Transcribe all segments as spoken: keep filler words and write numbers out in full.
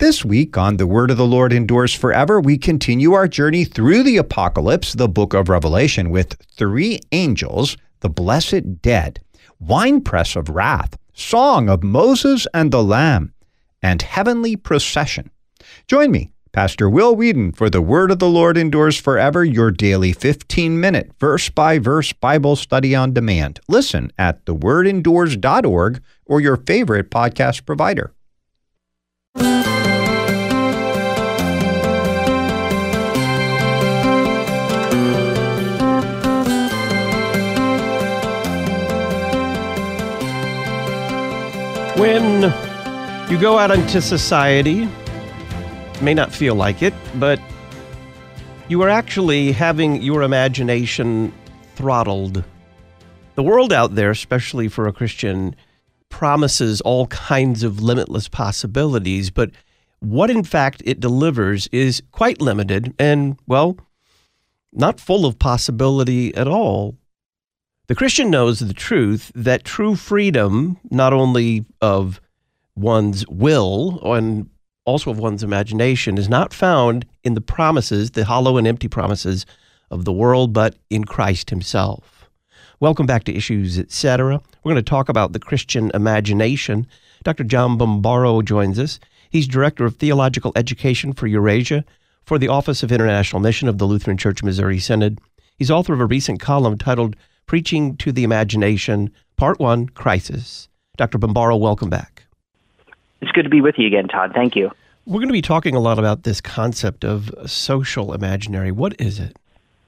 This week on The Word of the Lord Endures Forever, we continue our journey through the Apocalypse, the book of Revelation, with three angels, the blessed dead, winepress of wrath, song of Moses and the Lamb, and heavenly procession. Join me, Pastor Will Whedon, for The Word of the Lord Endures Forever, your daily fifteen-minute verse-by-verse Bible study on demand. Listen at the word endures dot org or your favorite podcast provider. When you go out into society, it may not feel like it, but you are actually having your imagination throttled. The world out there, especially for a Christian, promises all kinds of limitless possibilities, but what in fact it delivers is quite limited and, well, not full of possibility at all. The Christian knows the truth that true freedom, not only of one's will and also of one's imagination, is not found in the promises, the hollow and empty promises of the world, but in Christ himself. Welcome back to Issues, et cetera. We're going to talk about the Christian imagination. Doctor John Bombaro joins us. He's Director of Theological Education for Eurasia for the Office of International Mission of the Lutheran Church Missouri Synod. He's author of a recent column titled Preaching to the Imagination, Part one, Crisis. Doctor Bombaro, welcome back. It's good to be with you again, Todd. Thank you. We're going to be talking a lot about this concept of social imaginary. What is it?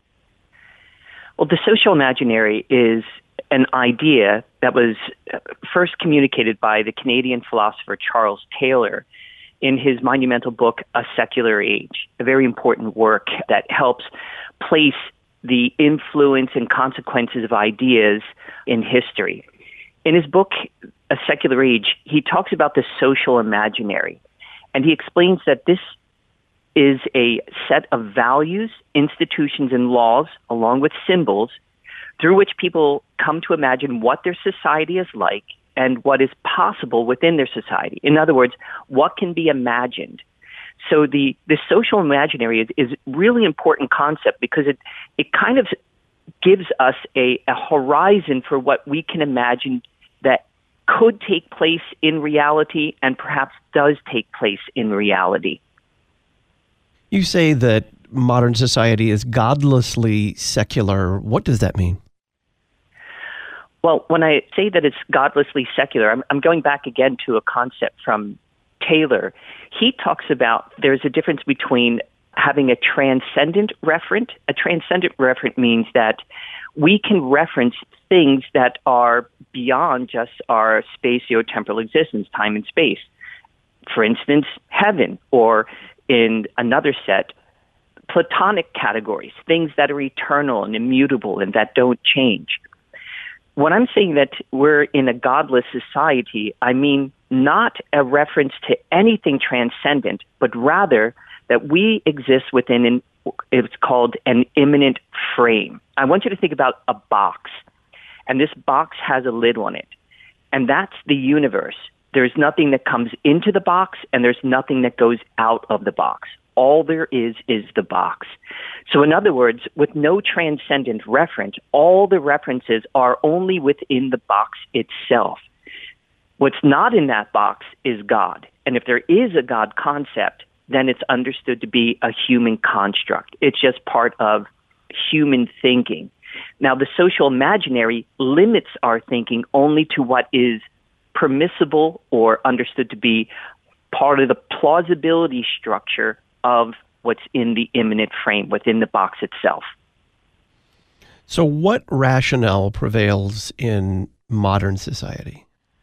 Well, the social imaginary is an idea that was first communicated by the Canadian philosopher Charles Taylor in his monumental book, A Secular Age, a very important work that helps place the influence and consequences of ideas in history. In his book, A Secular Age, he talks about the social imaginary, and he explains that this is a set of values, institutions, and laws, along with symbols, through which people come to imagine what their society is like and what is possible within their society. In other words, what can be imagined. So the, the social imaginary is, is really important concept because it, it kind of gives us a, a horizon for what we can imagine that could take place in reality and perhaps does take place in reality. You say that modern society is godlessly secular. What does that mean? Well, when I say that it's godlessly secular, I'm, I'm going back again to a concept from Taylor. He talks about there's a difference between having a transcendent referent. A transcendent referent means that we can reference things that are beyond just our spatio-temporal existence, time and space. For instance, heaven, or in another set, Platonic categories, things that are eternal and immutable and that don't change. When I'm saying that we're in a godless society, I mean not a reference to anything transcendent, but rather that we exist within an, it's called an immanent frame. I want you to think about a box, and this box has a lid on it, and that's the universe. There's nothing that comes into the box, and there's nothing that goes out of the box. All there is is the box. So in other words, with no transcendent reference, all the references are only within the box itself. What's not in that box is God. And if there is a God concept, then it's understood to be a human construct. It's just part of human thinking. Now, the social imaginary limits our thinking only to what is permissible or understood to be part of the plausibility structure of what's in the immanent frame, within the box itself. So what rationale prevails in modern society?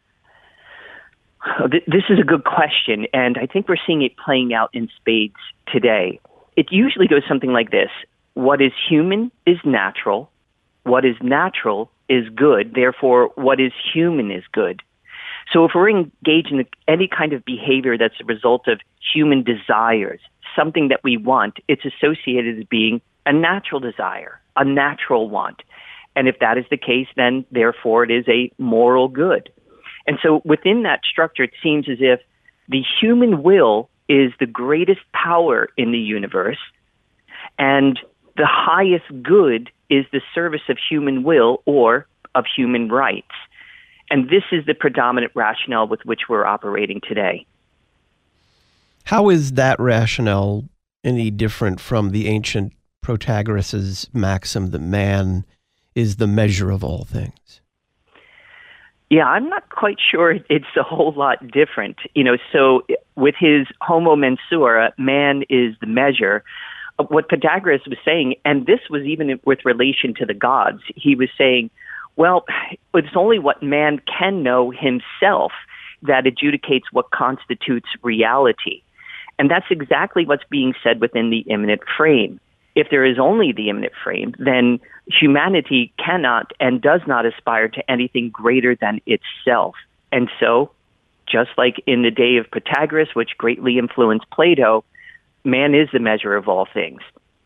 This is a good question, and I think we're seeing it playing out in spades today. It usually goes something like this. What is human is natural. What is natural is good. Therefore, what is human is good. So if we're engaged in any kind of behavior that's a result of human desires, something that we want, it's associated as being a natural desire, a natural want. And if that is the case, then therefore it is a moral good. And so within that structure, it seems as if the human will is the greatest power in the universe, and the highest good is the service of human will or of human rights. And this is the predominant rationale with which we're operating today. How is that rationale any different from the ancient Protagoras' maxim that man is the measure of all things? Yeah, I'm not quite sure it's a whole lot different. You know, so with his homo mensura, man is the measure. What Pythagoras was saying, and this was even with relation to the gods, he was saying, well, it's only what man can know himself that adjudicates what constitutes reality. And that's exactly what's being said within the immanent frame. If there is only the immanent frame, then humanity cannot and does not aspire to anything greater than itself. And so, just like in the day of Pythagoras, which greatly influenced Plato, man is the measure of all things.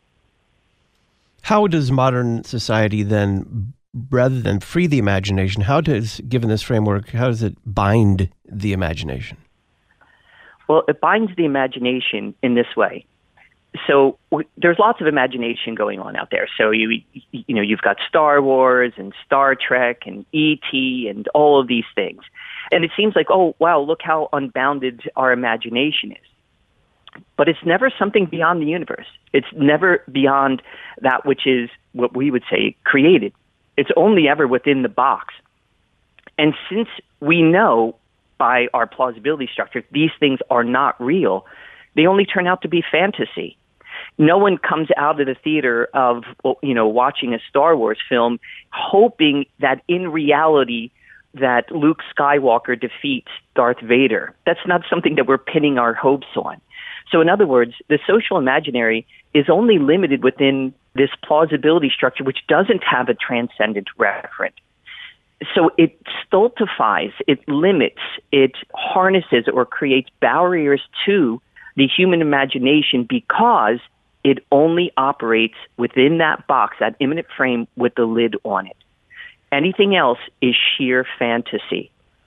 How does modern society then, rather than free the imagination, how does, given this framework, how does it bind the imagination? Well, it binds the imagination in this way. So w- there's lots of imagination going on out there. So you you know you've got Star Wars and Star Trek and E T and all of these things, and it seems like, oh wow, look how unbounded our imagination is. But it's never something beyond the universe. It's never beyond that which is what we would say created. It's only ever within the box. And since we know by our plausibility structure these things are not real, they only turn out to be fantasy. No one comes out of the theater of, you know, watching a Star Wars film hoping that in reality that Luke Skywalker defeats Darth Vader. That's not something that we're pinning our hopes on. So in other words, the social imaginary is only limited within this plausibility structure, which doesn't have a transcendent referent. So it stultifies, it limits, it harnesses or creates barriers to the human imagination because it only operates within that box, that immanent frame with the lid on it. Anything else is sheer fantasy.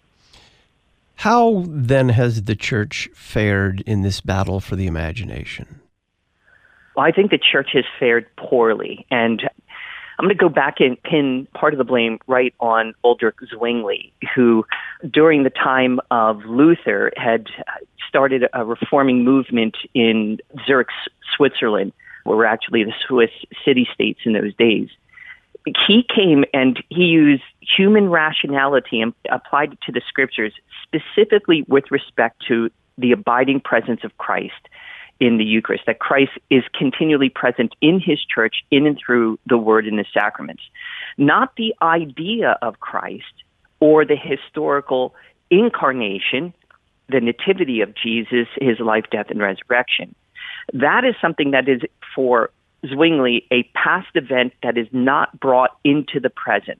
How then has the church fared in this battle for the imagination? Well, I think the church has fared poorly, and I'm going to go back and pin part of the blame right on Ulrich Zwingli, who during the time of Luther had started a reforming movement in Zurich, Switzerland, where were actually the Swiss city-states in those days. He came and he used human rationality and applied it to the scriptures, specifically with respect to the abiding presence of Christ in the Eucharist, that Christ is continually present in his church, in and through the word and the sacraments. Not the idea of Christ or the historical incarnation, the nativity of Jesus, his life, death, and resurrection. That is something that is, for Zwingli, a past event that is not brought into the present.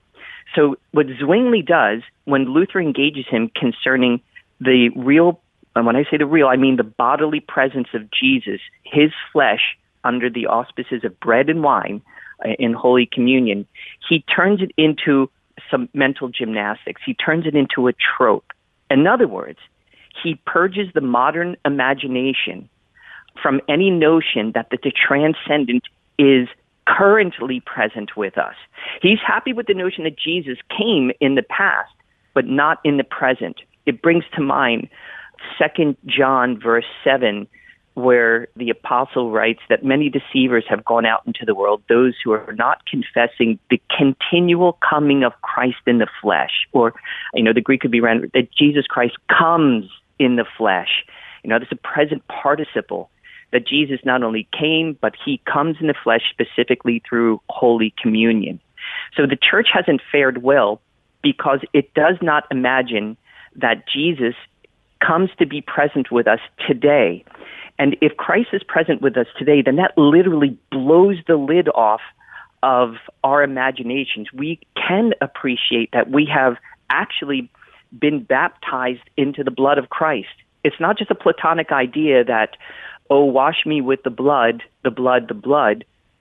So what Zwingli does when Luther engages him concerning the real, and when I say the real, I mean the bodily presence of Jesus, his flesh under the auspices of bread and wine uh, in Holy Communion, he turns it into some mental gymnastics. He turns it into a trope. In other words, he purges the modern imagination from any notion that the, the transcendent is currently present with us. He's happy with the notion that Jesus came in the past, but not in the present. It brings to mind Second John verse seven, where the apostle writes that many deceivers have gone out into the world, those who are not confessing the continual coming of Christ in the flesh. Or, you know, the Greek could be rendered that Jesus Christ comes in the flesh. You know, there's a present participle, that Jesus not only came, but he comes in the flesh specifically through Holy Communion. So the church hasn't fared well because it does not imagine that Jesus comes to be present with us today. And if Christ is present with us today, then that literally blows the lid off of our imaginations. We can appreciate that we have actually been baptized into the blood of Christ. It's not just a Platonic idea that, oh, wash me with the blood, the blood, the blood.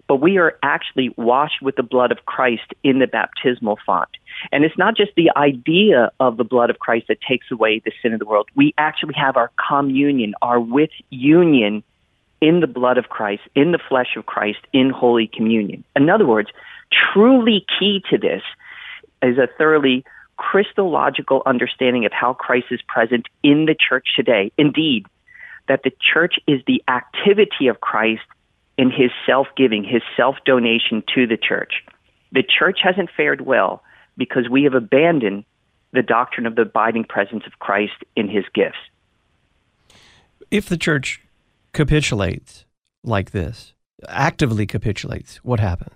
but we are actually washed with the blood of Christ in the baptismal font. And it's not just the idea of the blood of Christ that takes away the sin of the world. We actually have our communion, our with union in the blood of Christ, in the flesh of Christ, in Holy Communion. In other words, truly key to this is a thoroughly Christological understanding of how Christ is present in the church today. Indeed, that the church is the activity of Christ in his self-giving, his self-donation to the church. The church hasn't fared well because we have abandoned the doctrine of the abiding presence of Christ in his gifts. If the church capitulates like this, actively capitulates, what happens?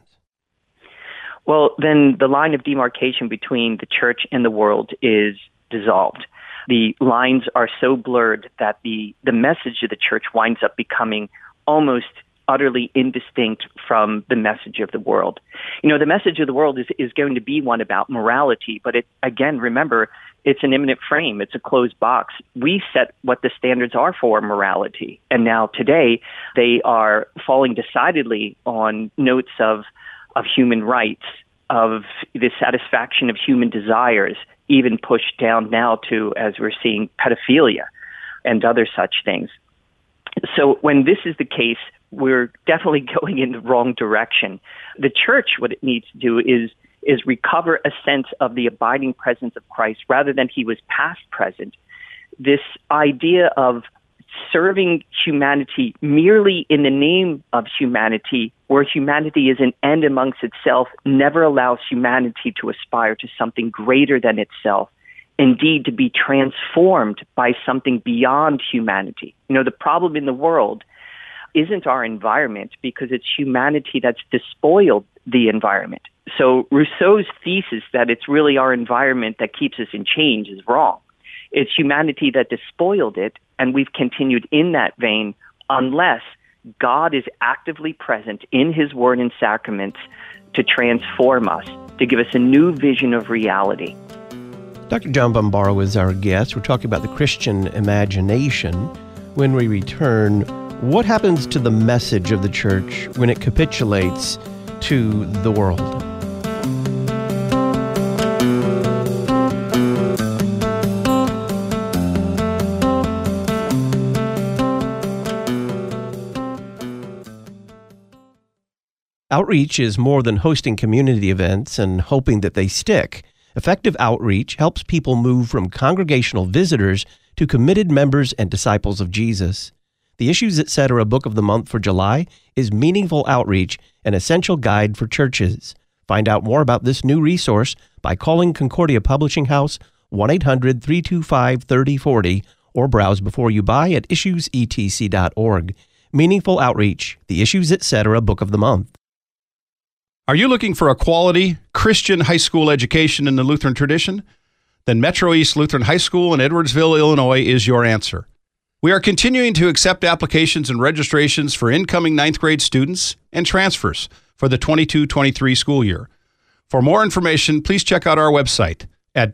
Well, then the line of demarcation between the church and the world is dissolved. The lines are so blurred that the, the message of the church winds up becoming almost utterly indistinct from the message of the world. You know, the message of the world is, is going to be one about morality, but it, again, remember, it's an immanent frame. It's a closed box. We set what the standards are for morality. And now today, they are falling decidedly on notes of, of human rights, of the satisfaction of human desires, even pushed down now to, as we're seeing, pedophilia and other such things. So when this is the case, we're definitely going in the wrong direction. The church, what it needs to do is is recover a sense of the abiding presence of Christ rather than he was past present. This idea of serving humanity merely in the name of humanity, where humanity is an end amongst itself, never allows humanity to aspire to something greater than itself. Indeed, to be transformed by something beyond humanity. You know, the problem in the world isn't our environment because it's humanity that's despoiled the environment. So Rousseau's thesis that it's really our environment that keeps us in chains is wrong. It's humanity that despoiled it, and we've continued in that vein unless God is actively present in his word and sacraments to transform us, to give us a new vision of reality. Doctor John Bombaro is our guest. We're talking about the Christian imagination. When we return, what happens to the message of the church when it capitulates to the world? Outreach is more than hosting community events and hoping that they stick. Effective outreach helps people move from congregational visitors to committed members and disciples of Jesus. The Issues Etc. Book of the Month for July is Meaningful Outreach, an essential guide for churches. Find out more about this new resource by calling Concordia Publishing House one eight hundred, three two five, three oh four oh or browse before you buy at issues e t c dot org. Meaningful Outreach, the Issues Etc. Book of the Month. Are you looking for a quality Christian high school education in the Lutheran tradition? Then Metro East Lutheran High School in Edwardsville, Illinois is your answer. We are continuing to accept applications and registrations for incoming ninth grade students and transfers for the twenty-two twenty-three school year. For more information, please check out our website at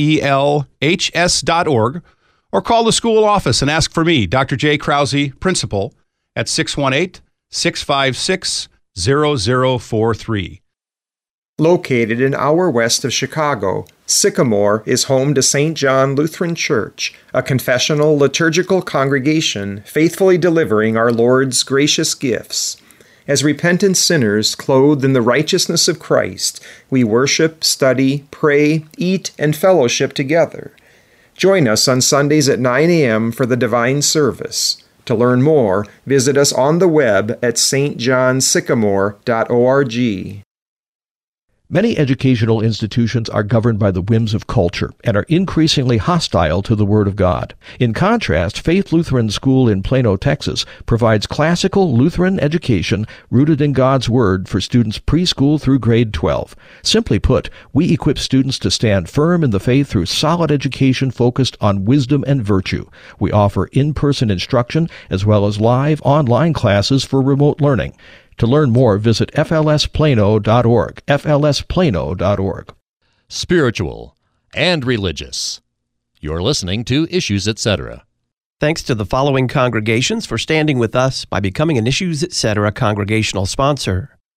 melhs dot org or call the school office and ask for me, Doctor J. Krause, Principal, at six one eight, six five six, zero zero four three. Located an hour west of Chicago, Sycamore is home to Saint John Lutheran Church, a confessional liturgical congregation faithfully delivering our Lord's gracious gifts. As repentant sinners clothed in the righteousness of Christ, we worship, study, pray, eat, and fellowship together. Join us on Sundays at nine a.m. for the divine service. To learn more, visit us on the web at s t john sycamore dot org. Many educational institutions are governed by the whims of culture and are increasingly hostile to the Word of God. In contrast, Faith Lutheran School in Plano, Texas, provides classical Lutheran education rooted in God's Word for students preschool through grade twelve. Simply put, we equip students to stand firm in the faith through solid education focused on wisdom and virtue. We offer in-person instruction as well as live online classes for remote learning. To learn more, visit f l s plano dot org, f l s plano dot org. Spiritual and religious. You're listening to Issues Etc. Thanks to the following congregations for standing with us by becoming an Issues Etc. congregational sponsor: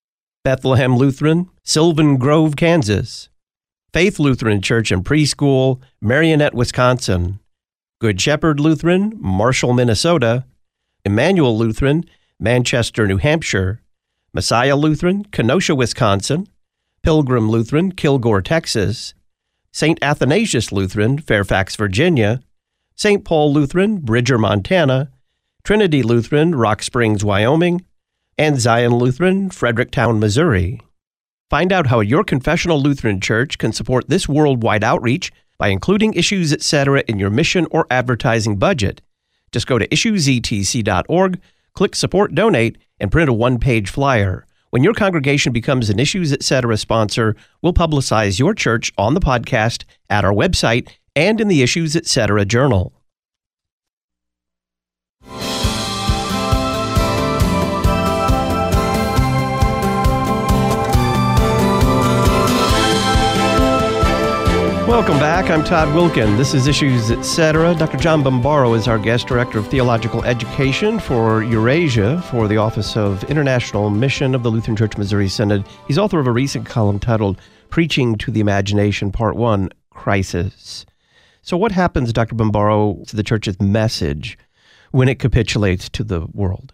Bethlehem Lutheran, Sylvan Grove, Kansas. Faith Lutheran Church and Preschool, Marionette, Wisconsin. Good Shepherd Lutheran, Marshall, Minnesota. Emmanuel Lutheran, Manchester, New Hampshire. Messiah Lutheran, Kenosha, Wisconsin. Pilgrim Lutheran, Kilgore, Texas. Saint Athanasius Lutheran, Fairfax, Virginia. Saint Paul Lutheran, Bridger, Montana. Trinity Lutheran, Rock Springs, Wyoming. And Zion Lutheran, Fredericktown, Missouri. Find out how your confessional Lutheran church can support this worldwide outreach by including Issues Etc. in your mission or advertising budget. Just go to issues e t c dot org, click Support Donate, and print a one-page flyer. When your congregation becomes an Issues Etc. sponsor, we'll publicize your church on the podcast, at our website, and in the Issues Etc. journal. Welcome back. I'm Todd Wilkin. This is Issues Etc. Doctor John Bombaro is our guest director of theological education for Eurasia for the Office of International Mission of the Lutheran Church Missouri Synod. He's author of a recent column titled Preaching to the Imagination, Part one, Crisis. So what happens, Doctor Bombaro, to the church's message when it capitulates to the world?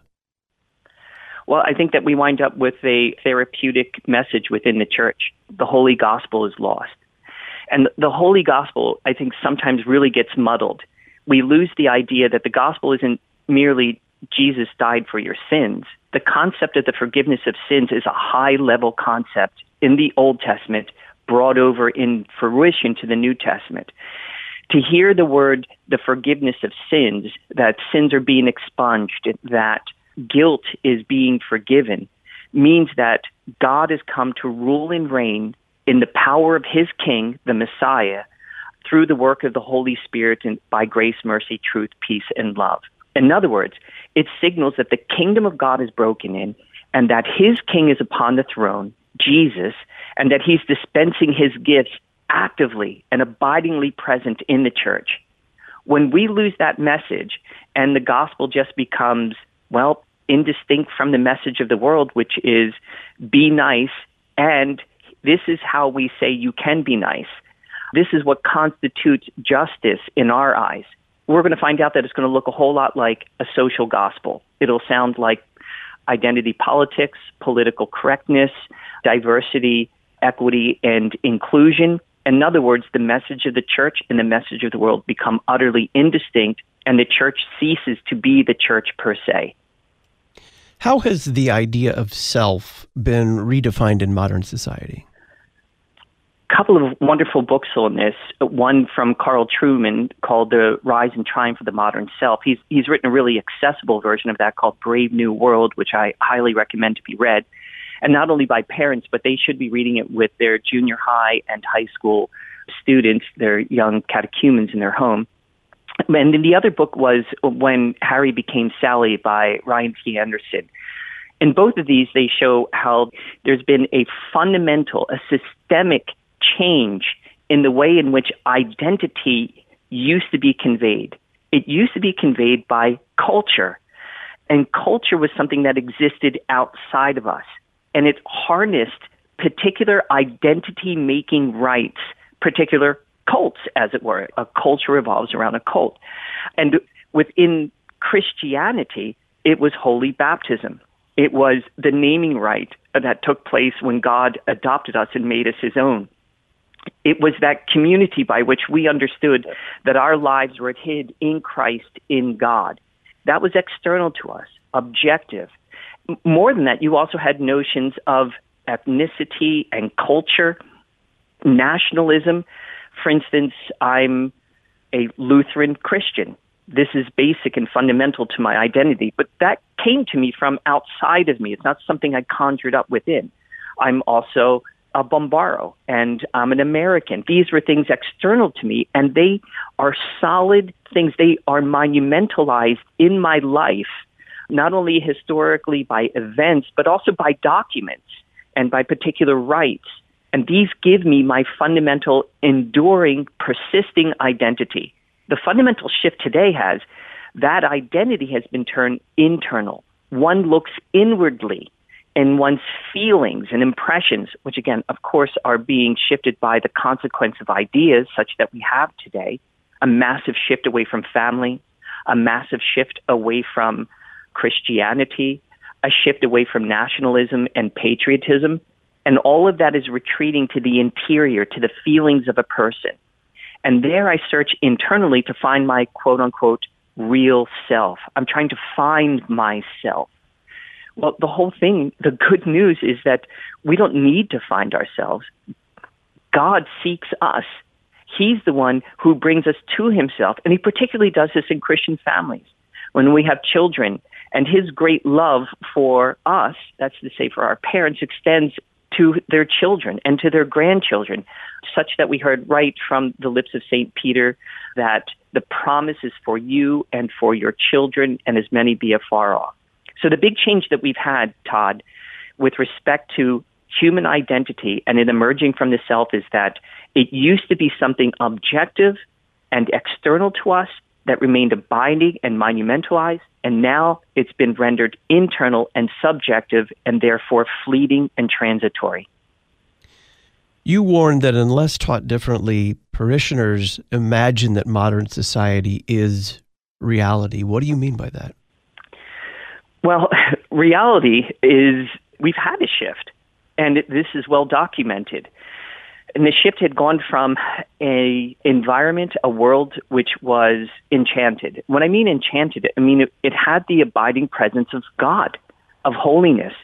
Well, I think that we wind up with a therapeutic message within the church. The Holy Gospel is lost. And the Holy Gospel, I think, sometimes really gets muddled. We lose the idea that the gospel isn't merely Jesus died for your sins. The concept of the forgiveness of sins is a high-level concept in the Old Testament brought over in fruition to the New Testament. To hear the word, the forgiveness of sins, that sins are being expunged, that guilt is being forgiven, means that God has come to rule and reign in the power of his King, the Messiah, through the work of the Holy Spirit and by grace, mercy, truth, peace, and love. In other words, it signals that the kingdom of God is broken in and that his King is upon the throne, Jesus, and that he's dispensing his gifts actively and abidingly present in the church. When we lose that message and the gospel just becomes, well, indistinct from the message of the world, which is be nice, and this is how we say you can be nice. This is what constitutes justice in our eyes. We're going to find out that it's going to look a whole lot like a social gospel. It'll sound like identity politics, political correctness, diversity, equity, and inclusion. In other words, the message of the church and the message of the world become utterly indistinct, and the church ceases to be the church per se. How has the idea of self been redefined in modern society? Couple of wonderful books on this. One from Carl Trueman called The Rise and Triumph of the Modern Self. He's he's written a really accessible version of that called Brave New World, which I highly recommend to be read. And not only by parents, but they should be reading it with their junior high and high school students, their young catechumens in their home. And then the other book was When Harry Became Sally by Ryan T. Anderson. In both of these, they show how there's been a fundamental, a systemic change in the way in which identity used to be conveyed. It used to be conveyed by culture, and culture was something that existed outside of us, and it harnessed particular identity-making rites, particular cults, as it were. A culture revolves around a cult. And within Christianity, it was holy baptism. It was the naming rite that took place when God adopted us and made us his own. It was that community by which we understood that our lives were hid in Christ, in God. That was external to us, objective. More than that, you also had notions of ethnicity and culture, nationalism. For instance, I'm a Lutheran Christian. This is basic and fundamental to my identity, but that came to me from outside of me. It's not something I conjured up within. I'm also a Bombaro, and I'm an American. These were things external to me, and they are solid things. They are monumentalized in my life, not only historically by events, but also by documents and by particular rites. And these give me my fundamental, enduring, persisting identity. The fundamental shift today has that identity has been turned internal. One looks inwardly in one's feelings and impressions, which again, of course, are being shifted by the consequence of ideas such that we have today, a massive shift away from family, a massive shift away from Christianity, a shift away from nationalism and patriotism. And all of that is retreating to the interior, to the feelings of a person. And there I search internally to find my quote unquote real self. I'm trying to find myself. Well, the whole thing, the good news is that we don't need to find ourselves. God seeks us. He's the one who brings us to himself. And he particularly does this in Christian families. When we have children, and his great love for us, that's to say for our parents, extends to their children and to their grandchildren, such that we heard right from the lips of Saint Peter that the promise is for you and for your children, and as many be afar off. So the big change that we've had, Todd, with respect to human identity and it emerging from the self is that it used to be something objective and external to us that remained abiding and monumentalized, and now it's been rendered internal and subjective and therefore fleeting and transitory. You warned that unless taught differently, parishioners imagine that modern society is reality. What do you mean by that? Well, reality is we've had a shift, and this is well documented. And the shift had gone from a environment, a world which was enchanted. When I mean enchanted, I mean it, it had the abiding presence of God, of holiness.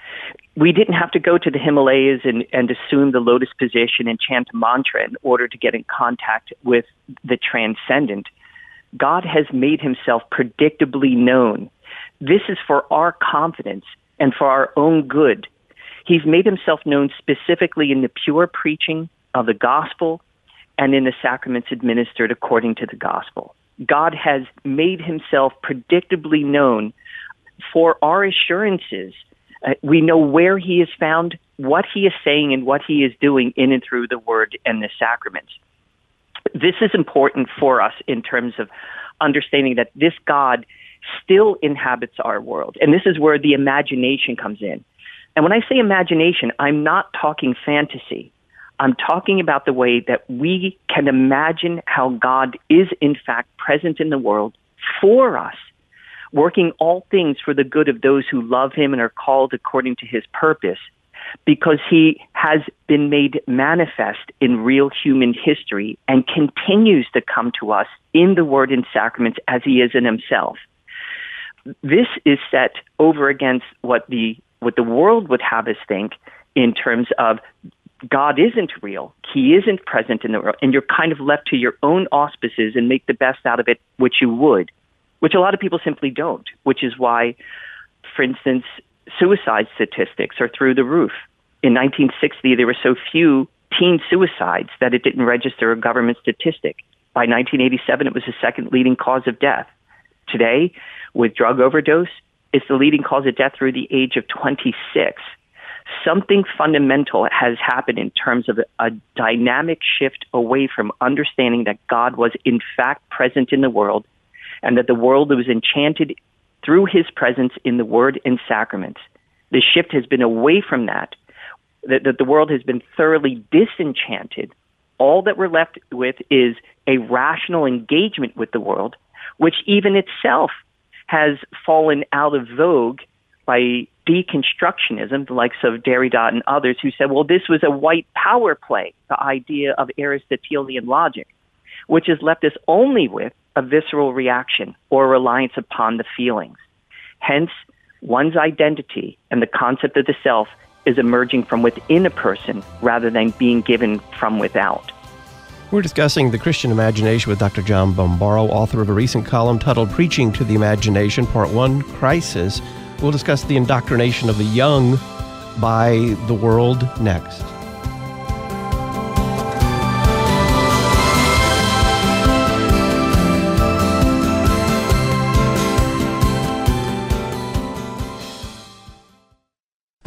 We didn't have to go to the Himalayas and, and assume the lotus position and chant a mantra in order to get in contact with the transcendent. God has made himself predictably known. This is for our confidence and for our own good. He's made himself known specifically in the pure preaching of the gospel and in the sacraments administered according to the gospel. God has made himself predictably known for our assurances. Uh, we know where he is found, what he is saying, and what he is doing in and through the word and the sacraments. This is important for us in terms of understanding that this God still inhabits our world. And this is where the imagination comes in. And when I say imagination, I'm not talking fantasy. I'm talking about the way that we can imagine how God is in fact present in the world for us, working all things for the good of those who love him and are called according to his purpose, because he has been made manifest in real human history and continues to come to us in the word and sacraments as he is in himself. This is set over against what the what the world would have us think in terms of God isn't real. He isn't present in the world. And you're kind of left to your own auspices and make the best out of it, which you would, which a lot of people simply don't, which is why, for instance, suicide statistics are through the roof. In nineteen sixty, there were so few teen suicides that it didn't register a government statistic. By nineteen eighty-seven, it was the second leading cause of death. Today, with drug overdose, it's the leading cause of death through the age of twenty-six. Something fundamental has happened in terms of a, a dynamic shift away from understanding that God was in fact present in the world and that the world was enchanted through his presence in the word and sacraments. The shift has been away from that, that, that the world has been thoroughly disenchanted. All that we're left with is a rational engagement with the world, which even itself has fallen out of vogue by deconstructionism, the likes of Derrida and others who said, well, this was a white power play, the idea of Aristotelian logic, which has left us only with a visceral reaction or reliance upon the feelings. Hence, one's identity and the concept of the self is emerging from within a person rather than being given from without. We're discussing the Christian imagination with Doctor John Bombaro, author of a recent column titled Preaching to the Imagination, Part one, Crisis. We'll discuss the indoctrination of the young by the world next.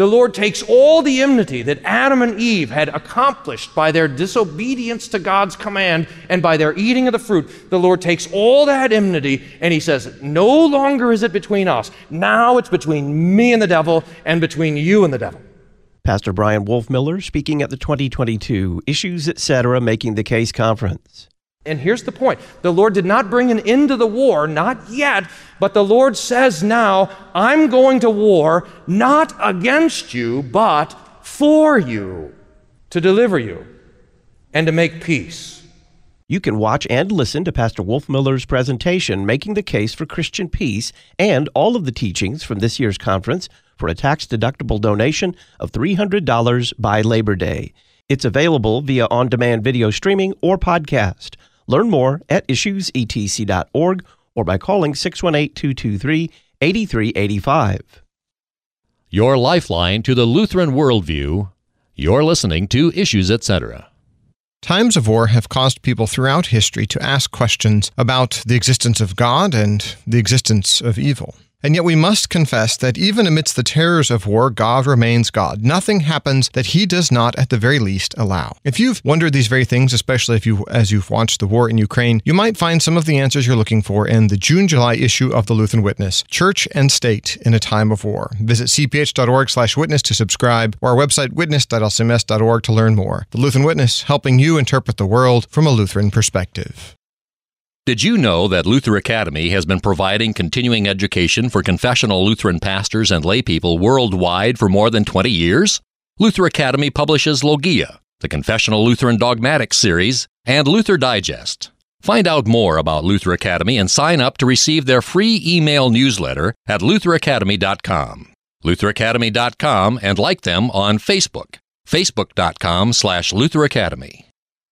The Lord takes all the enmity that Adam and Eve had accomplished by their disobedience to God's command and by their eating of the fruit. The Lord takes all that enmity and he says, no longer is it between us. Now it's between me and the devil and between you and the devil. Pastor Brian Wolfmueller speaking at the twenty twenty-two Issues Etc. Making the Case Conference. And here's the point. The Lord did not bring an end to the war, not yet, but the Lord says now, I'm going to war not against you, but for you, to deliver you and to make peace. You can watch and listen to Pastor Wolfmueller's presentation, Making the Case for Christian Peace, and all of the teachings from this year's conference for a tax-deductible donation of three hundred dollars by Labor Day. It's available via on-demand video streaming or podcast. Learn more at issues e t c dot org or by calling six one eight, two two three, eight three eight five. Your lifeline to the Lutheran worldview. You're listening to Issues Etc. Times of war have caused people throughout history to ask questions about the existence of God and the existence of evil. And yet we must confess that even amidst the terrors of war, God remains God. Nothing happens that he does not, at the very least, allow. If you've wondered these very things, especially if you, as you've watched the war in Ukraine, you might find some of the answers you're looking for in the June-July issue of the Lutheran Witness, Church and State in a Time of War. Visit c p h dot org slash witness to subscribe, or our website witness dot l c m s dot org to learn more. The Lutheran Witness, helping you interpret the world from a Lutheran perspective. Did you know that Luther Academy has been providing continuing education for confessional Lutheran pastors and laypeople worldwide for more than twenty years? Luther Academy publishes Logia, the Confessional Lutheran Dogmatics series, and Luther Digest. Find out more about Luther Academy and sign up to receive their free email newsletter at luther academy dot com. luther academy dot com, and like them on Facebook, facebook dot com slash luther academy.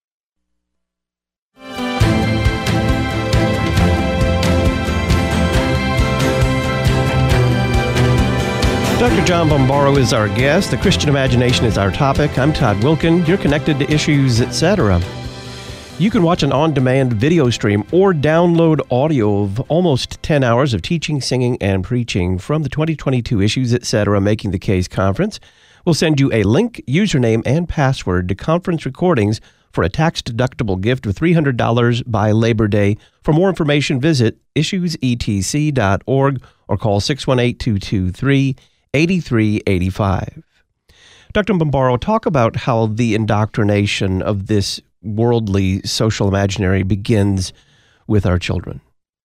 Doctor John Bombaro is our guest. The Christian imagination is our topic. I'm Todd Wilkin. You're connected to Issues Etc. You can watch an on-demand video stream or download audio of almost ten hours of teaching, singing, and preaching from the twenty twenty-two Issues Etc. Making the Case Conference. We'll send you a link, username, and password to conference recordings for a tax-deductible gift of three hundred dollars by Labor Day. For more information, visit issues e t c dot org or call six one eight, two two three, eight three eight five. Doctor Bombaro, talk about how the indoctrination of this worldly social imaginary begins with our children.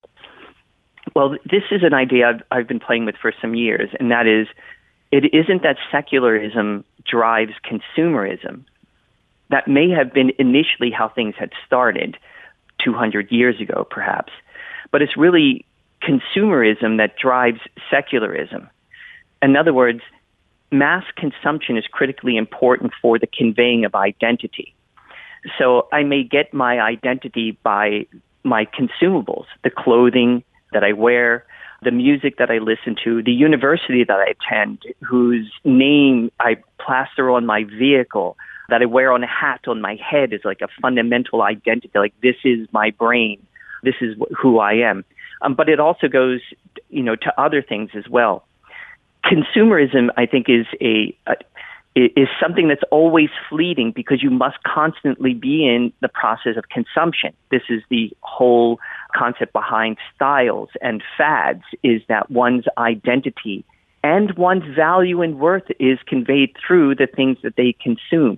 Well, this is an idea I've, I've been playing with for some years, and that is, it isn't that secularism drives consumerism. That may have been initially how things had started two hundred years ago, perhaps, but it's really consumerism that drives secularism. In other words, mass consumption is critically important for the conveying of identity. So I may get my identity by my consumables, the clothing that I wear, the music that I listen to, the university that I attend, whose name I plaster on my vehicle, that I wear on a hat on my head is like a fundamental identity, like this is my brain, this is who I am. Um, but it also goes, you know, to other things as well. Consumerism, I think, is a, a is something that's always fleeting because you must constantly be in the process of consumption. This is the whole concept behind styles and fads, is that one's identity and one's value and worth is conveyed through the things that they consume.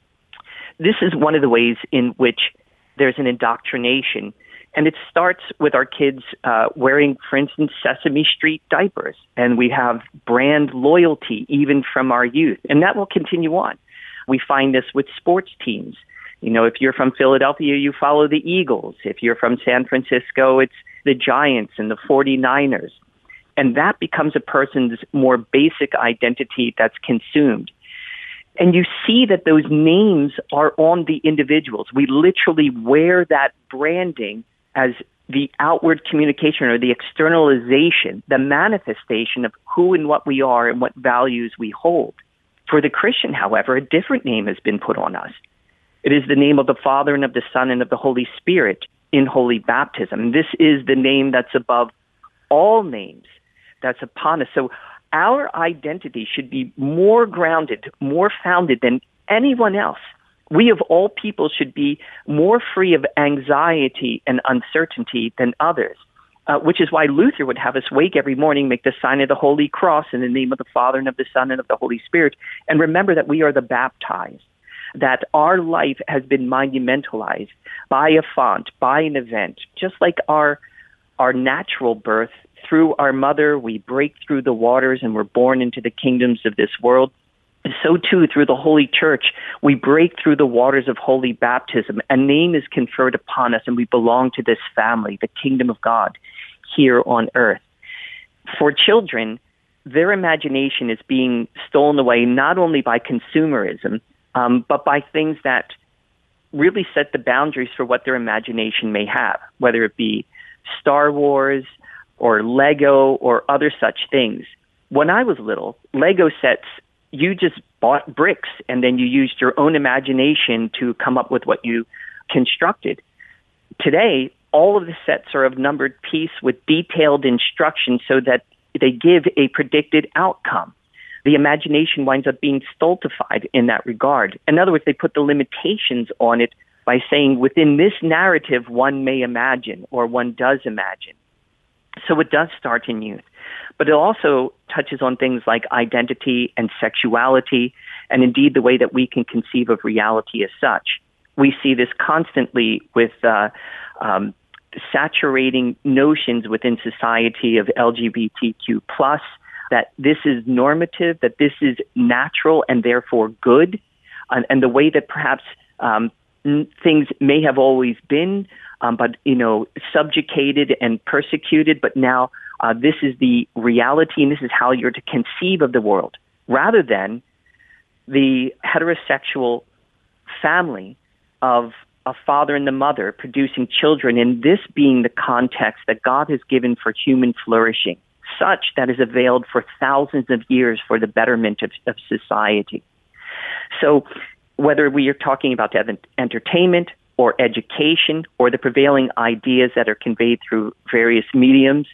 This is one of the ways in which there's an indoctrination. And it starts with our kids uh, wearing, for instance, Sesame Street diapers. And we have brand loyalty even from our youth. And that will continue on. We find this with sports teams. You know, if you're from Philadelphia, you follow the Eagles. If you're from San Francisco, it's the Giants and the forty-niners. And that becomes a person's more basic identity that's consumed. And you see that those names are on the individuals. We literally wear that branding as the outward communication or the externalization, the manifestation of who and what we are and what values we hold. For the Christian, however, a different name has been put on us. It is the name of the Father and of the Son and of the Holy Spirit in holy baptism. This is the name that's above all names, that's upon us. So our identity should be more grounded, more founded than anyone else. We of all people should be more free of anxiety and uncertainty than others, uh, which is why Luther would have us wake every morning, make the sign of the Holy Cross in the name of the Father and of the Son and of the Holy Spirit, and remember that we are the baptized, that our life has been monumentalized by a font, by an event, just like our our natural birth. Through our mother, we break through the waters and we're born into the kingdoms of this world. And so too, through the Holy Church, we break through the waters of holy baptism. A name is conferred upon us and we belong to this family, the kingdom of God, here on earth. For children, their imagination is being stolen away not only by consumerism, um, but by things that really set the boundaries for what their imagination may have, whether it be Star Wars or Lego or other such things. When I was little, Lego sets, you just bought bricks and then you used your own imagination to come up with what you constructed. Today, all of the sets are of numbered piece with detailed instructions so that they give a predicted outcome. The imagination winds up being stultified in that regard. In other words, they put the limitations on it by saying within this narrative one may imagine or one does imagine. So it does start in youth. But it also touches on things like identity and sexuality, and indeed the way that we can conceive of reality as such. We see this constantly with uh, um, saturating notions within society of L G B T Q plus, that this is normative, that this is natural and therefore good, and, and the way that perhaps um, n- things may have always been, um, but, you know, subjugated and persecuted, but now uh, this is the reality and this is how you're to conceive of the world, rather than the heterosexual family of a father and the mother producing children, and this being the context that God has given for human flourishing, such that is availed for thousands of years for the betterment of, of society. So whether we are talking about entertainment or education or the prevailing ideas that are conveyed through various mediums,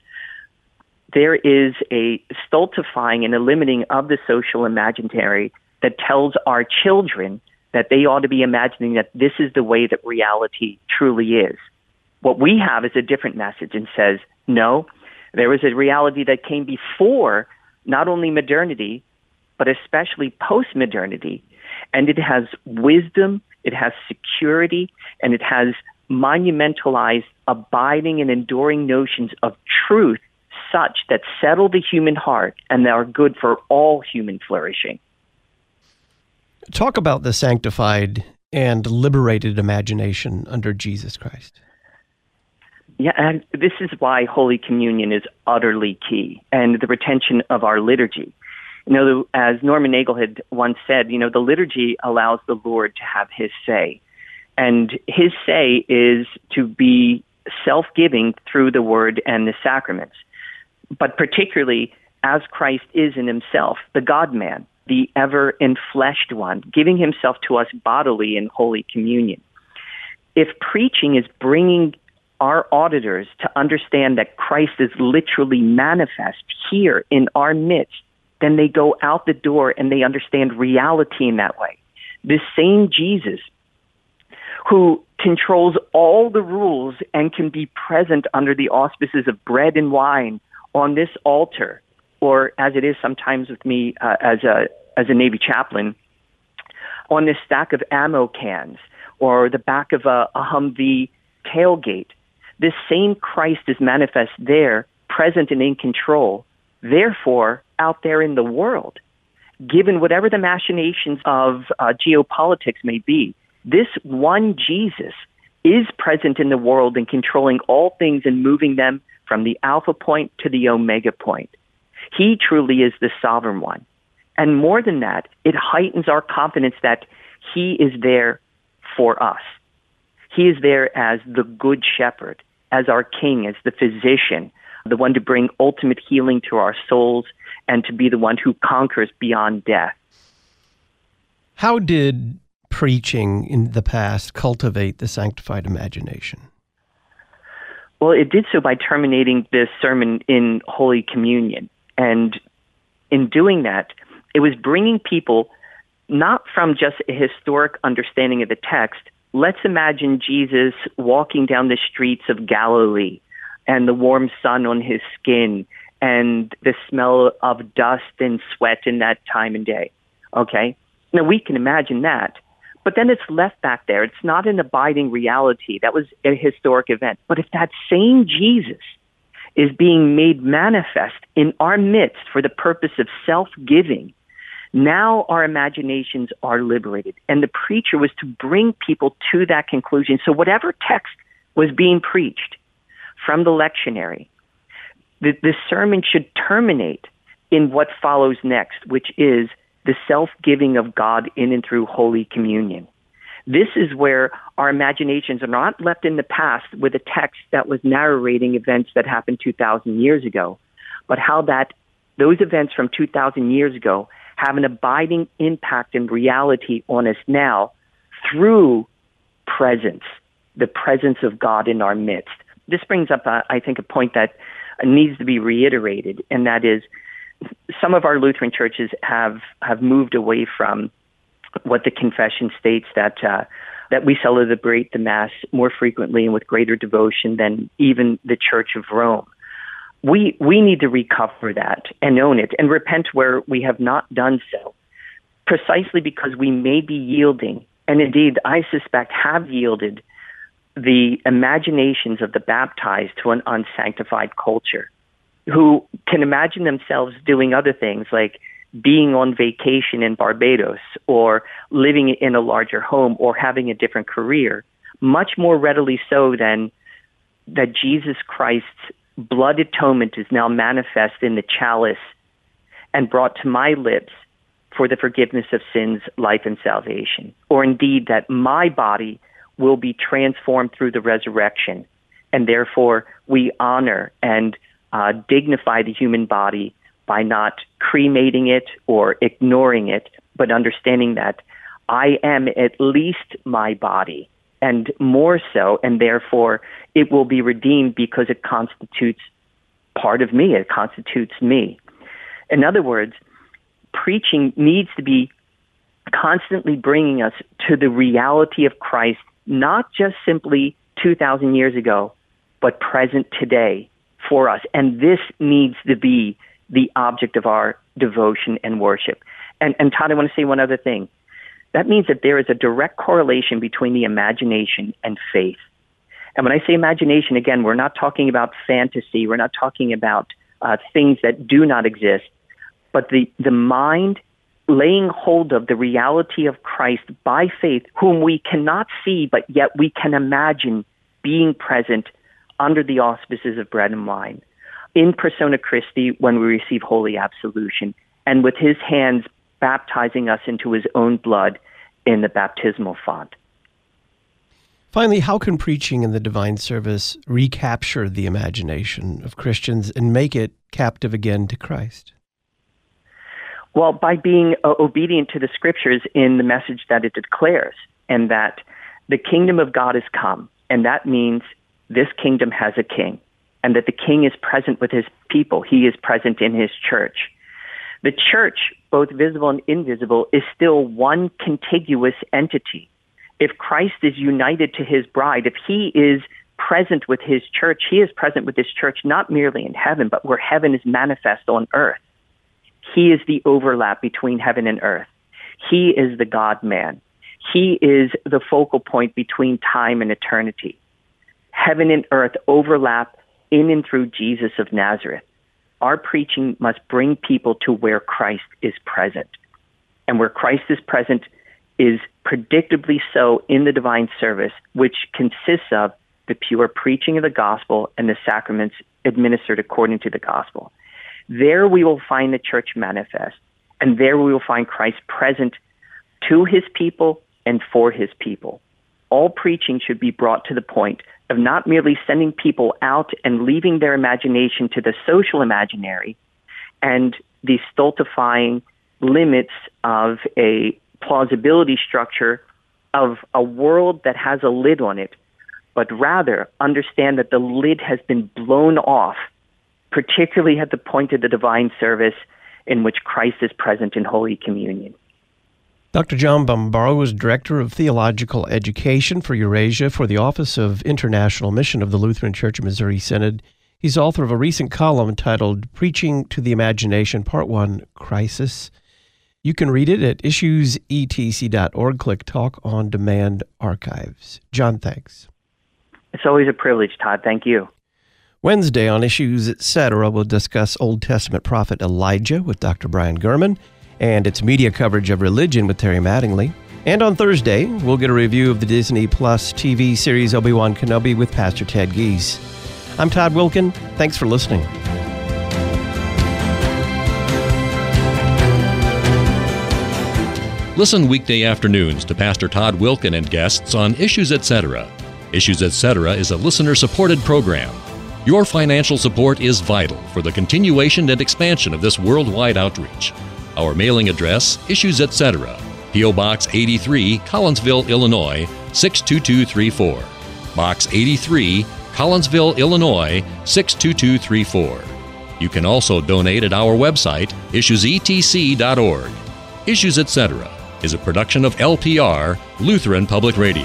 there is a stultifying and a limiting of the social imaginary that tells our children that they ought to be imagining that this is the way that reality truly is. What we have is a different message and says, no, there was a reality that came before not only modernity, but especially post-modernity. And it has wisdom, it has security, and it has monumentalized, abiding and enduring notions of truth such that settle the human heart and are good for all human flourishing. Talk about the sanctified and liberated imagination under Jesus Christ. Yeah, and this is why Holy Communion is utterly key, and the retention of our liturgy. You know, as Norman Nagel had once said, you know, the liturgy allows the Lord to have his say. And his say is to be self-giving through the word and the sacraments. But particularly as Christ is in himself, the God-man, the ever-enfleshed one, giving himself to us bodily in Holy Communion. If preaching is bringing our auditors to understand that Christ is literally manifest here in our midst, then they go out the door and they understand reality in that way. This same Jesus who controls all the rules and can be present under the auspices of bread and wine on this altar, or as it is sometimes with me uh, as a as a Navy chaplain, on this stack of ammo cans or the back of a, a Humvee tailgate. This same Christ is manifest there, present and in control, therefore out there in the world. Given whatever the machinations of uh, geopolitics may be, this one Jesus is present in the world and controlling all things and moving them from the alpha point to the omega point. He truly is the sovereign one. And more than that, it heightens our confidence that he is there for us. He is there as the good shepherd, as our king, as the physician, the one to bring ultimate healing to our souls and to be the one who conquers beyond death. How did preaching in the past cultivate the sanctified imagination? Well, it did so by terminating the sermon in Holy Communion. And in doing that, it was bringing people not from just a historic understanding of the text. Let's imagine Jesus walking down the streets of Galilee and the warm sun on his skin and the smell of dust and sweat in that time and day. Okay? Now, we can imagine that. But then it's left back there. It's not an abiding reality. That was a historic event. But if that same Jesus is being made manifest in our midst for the purpose of self-giving, now our imaginations are liberated. And the preacher was to bring people to that conclusion. So whatever text was being preached from the lectionary, the, the sermon should terminate in what follows next, which is the self-giving of God in and through Holy Communion. This is where our imaginations are not left in the past with a text that was narrating events that happened two thousand years ago, but how that those events from two thousand years ago have an abiding impact and reality on us now through presence, the presence of God in our midst. This brings up, uh, I think, a point that needs to be reiterated, and that is some of our Lutheran churches have, have moved away from what the confession states, that uh, that we celebrate the Mass more frequently and with greater devotion than even the Church of Rome. We we need to recover that and own it and repent where we have not done so, precisely because we may be yielding, and indeed I suspect have yielded, the imaginations of the baptized to an unsanctified culture, who can imagine themselves doing other things like being on vacation in Barbados or living in a larger home or having a different career, much more readily so than that Jesus Christ's blood atonement is now manifest in the chalice and brought to my lips for the forgiveness of sins, life, and salvation. Or indeed that my body will be transformed through the resurrection, and therefore we honor and uh, dignify the human body by not cremating it or ignoring it, but understanding that I am at least my body, and more so, and therefore it will be redeemed because it constitutes part of me, it constitutes me. In other words, preaching needs to be constantly bringing us to the reality of Christ, not just simply two thousand years ago, but present today for us. And this needs to be the object of our devotion and worship. And, and Todd, I want to say one other thing. That means that there is a direct correlation between the imagination and faith. And when I say imagination, again, we're not talking about fantasy. We're not talking about uh, things that do not exist, but the, the mind laying hold of the reality of Christ by faith, whom we cannot see, but yet we can imagine being present under the auspices of bread and wine, in persona Christi when we receive holy absolution, and with his hands baptizing us into his own blood in the baptismal font. Finally, how can preaching in the divine service recapture the imagination of Christians and make it captive again to Christ? Well, by being uh, obedient to the scriptures in the message that it declares, and that the kingdom of God has come, and that means this kingdom has a king, and that the king is present with his people. He is present in his church. The church, both visible and invisible, is still one contiguous entity. If Christ is united to his bride, if he is present with his church, he is present with his church not merely in heaven, but where heaven is manifest on earth. He is the overlap between heaven and earth. He is the God-man. He is the focal point between time and eternity. Heaven and earth overlap in and through Jesus of Nazareth. Our preaching must bring people to where Christ is present. And where Christ is present is predictably so in the divine service, which consists of the pure preaching of the gospel and the sacraments administered according to the gospel. There we will find the church manifest, and there we will find Christ present to his people and for his people. All preaching should be brought to the point of not merely sending people out and leaving their imagination to the social imaginary and the stultifying limits of a plausibility structure of a world that has a lid on it, but rather understand that the lid has been blown off, particularly at the point of the divine service, in which Christ is present in Holy Communion. Doctor John Bambaro is Director of Theological Education for Eurasia for the Office of International Mission of the Lutheran Church of Missouri Synod. He's author of a recent column entitled Preaching to the Imagination, Part one, Crisis. You can read it at issues e t c dot org. Click Talk on Demand Archives. John, thanks. It's always a privilege, Todd. Thank you. Wednesday on Issues Etc., we'll discuss Old Testament prophet Elijah with Doctor Brian Gurman, and its media coverage of religion with Terry Mattingly. And on Thursday, we'll get a review of the Disney Plus T V series Obi-Wan Kenobi with Pastor Ted Gies. I'm Todd Wilken. Thanks for listening. Listen weekday afternoons to Pastor Todd Wilken and guests on Issues Etc. Issues Etc. is a listener-supported program. Your financial support is vital for the continuation and expansion of this worldwide outreach. Our mailing address, Issues Etc., P O. Box eighty-three, Collinsville, Illinois, six two two three four. Box eighty-three, Collinsville, Illinois, six two two three four. You can also donate at our website, issues e t c dot org. Issues Etc. is a production of L P R, Lutheran Public Radio.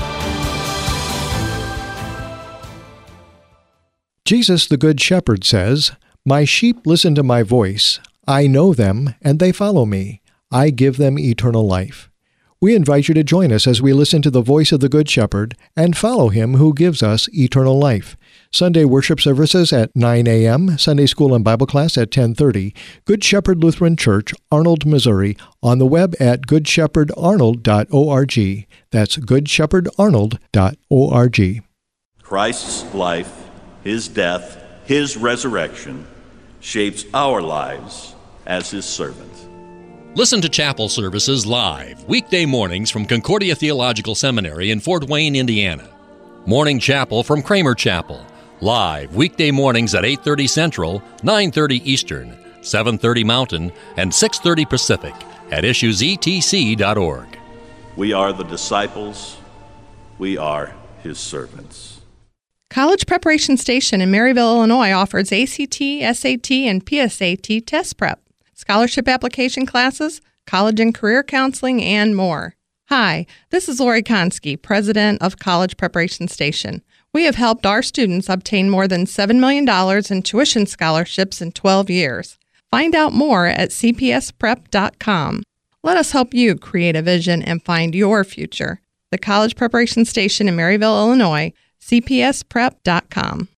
Jesus, the Good Shepherd, says, "My sheep listen to my voice. I know them, and they follow me. I give them eternal life." We invite you to join us as we listen to the voice of the Good Shepherd and follow him who gives us eternal life. Sunday worship services at nine a.m., Sunday school and Bible class at ten thirty. Good Shepherd Lutheran Church, Arnold, Missouri, on the web at good shepherd arnold dot org. That's good shepherd arnold dot org. Christ's life, his death, his resurrection shapes our lives as his servant. Listen to chapel services live, weekday mornings from Concordia Theological Seminary in Fort Wayne, Indiana. Morning Chapel from Kramer Chapel, live weekday mornings at eight thirty Central, nine thirty Eastern, seven thirty Mountain, and six thirty Pacific at issues e t c dot org. We are the disciples. We are his servants. College Preparation Station in Maryville, Illinois offers A C T, S A T, and P S A T test prep, scholarship application classes, college and career counseling, and more. Hi, this is Lori Konski, president of College Preparation Station. We have helped our students obtain more than seven million dollars in tuition scholarships in twelve years. Find out more at c p s prep dot com. Let us help you create a vision and find your future. The College Preparation Station in Maryville, Illinois, c p s prep dot com.